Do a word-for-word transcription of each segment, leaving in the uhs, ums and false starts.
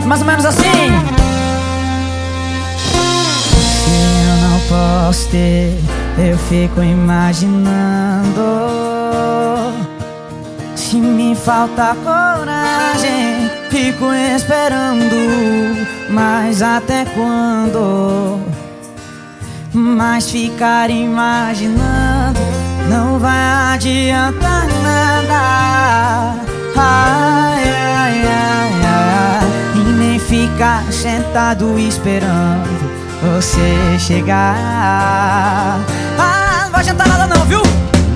mais ou menos assim. Se eu não posso ter, eu fico imaginando. Se me falta coragem, fico esperando. Mas até quando? Mas ficar imaginando não vai adiantar nada. Ai, ai, ai, ai. E nem ficar sentado esperando você chegar. Ah, não vai adiantar nada não, viu?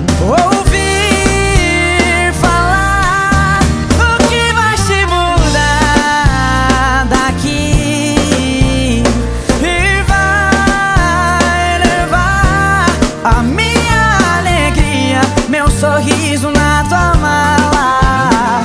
Ouvir falar o que vai se mudar daqui e vai levar a minha alegria, meu sorriso na tua mala.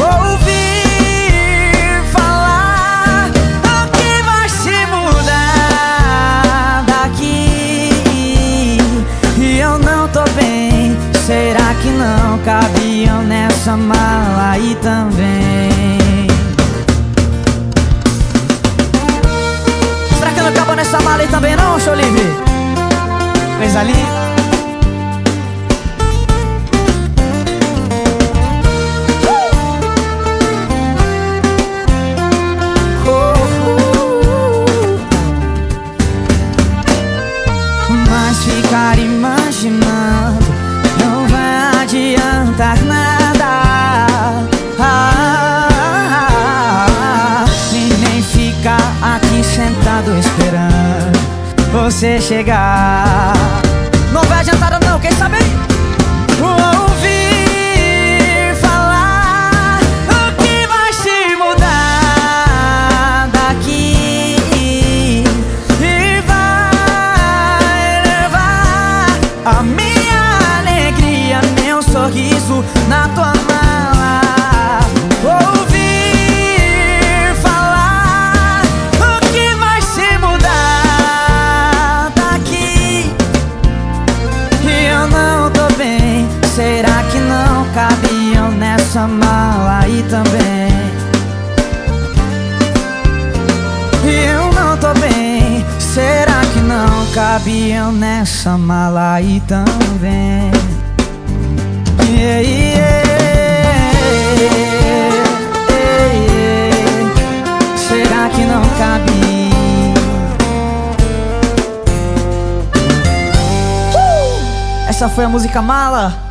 Ouvir falar o que vai se mudar daqui e eu não tô bem. Será que não cabiam nessa mala aí também? Será que não cabam nessa mala aí também não, show livre? Coisa linda. Mas ficar imaginando não vai adiantar nada. Ah, ah, ah, e nem ficar aqui sentado esperando você chegar. Não vai adiantar nada não, quem sabe aí? Ouvir falar o que vai se mudar daqui e vai levar a minha alegria, meu sorriso na tua mala. Ouvir falar o que vai se mudar daqui e eu não tô bem. Será que não cabiam nessa mala aí também? E eu não tô bem. Será que não cabiam nessa mala aí também? Yeah, yeah, yeah, yeah. Será que não cabiam? Uh! Essa foi a música Mala.